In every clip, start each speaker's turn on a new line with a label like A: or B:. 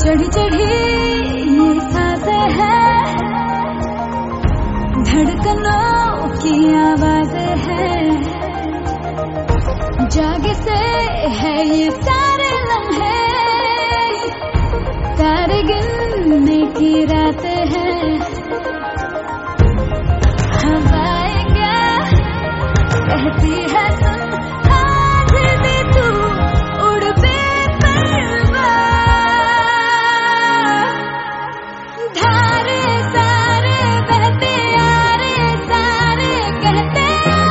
A: चढ़ी चढ़ी ये सांसें हैं, धड़कनों की आवाज़ें हैं, जागे से है ये सारे लम्हे, तारे गिनने की रातें हैं। हवाएं क्या कहती है सुन, आज भी तू उड़ बेपरवाह। धारे सारे बहते आ रे सारे कहते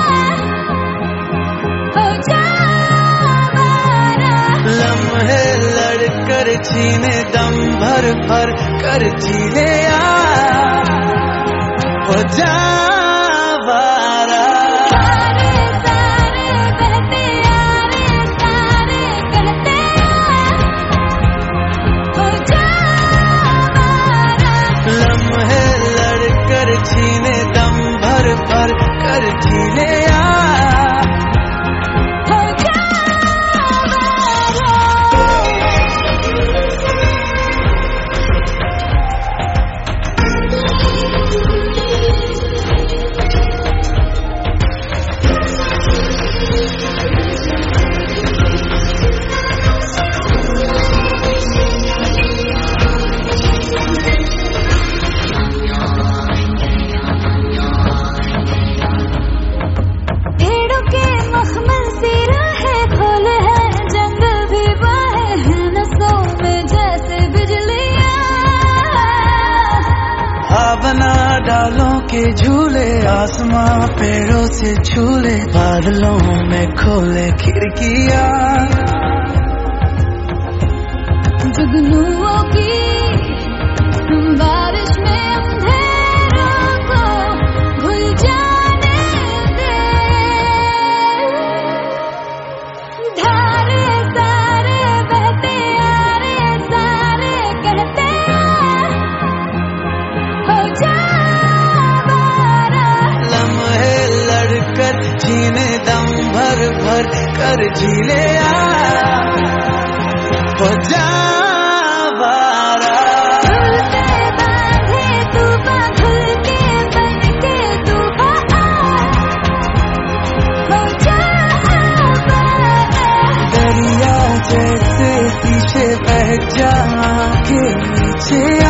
A: हो जा आवारा।
B: लम्हे लड़कर छीने दम भर भर कर जी ले आ, हो जा आवारा।
A: सारे सारे बहते आ रे सारे कहते हो जा आवारा।
B: लम्हे लड़कर छीने दम भर भर कर जी ले आ,
A: हो जा आवारा। भेड़ों के मखमल सी राहें खोले हैं, जंगल भी बाहे हैं नसों में जैसे बिजलियां।
B: बना डालों के झूले, आसमां पेड़ों से झूले, बादलों में खोले खिड़कियां।
A: जुगनुओं की बारिश में अंधेरों को भूल जाने दे। धारे सारे बहते आ रे सारे कहते हो जा आवारा।
B: लम्हे लड़कर छीने दम भर भर कर जी ले आ, हो जा आवारा।
A: झूलते बांधे तूफान खुल के बन के तूफान आ, हो जा आवारा।
B: दरिया जैसे पीछे बह जा के नीचे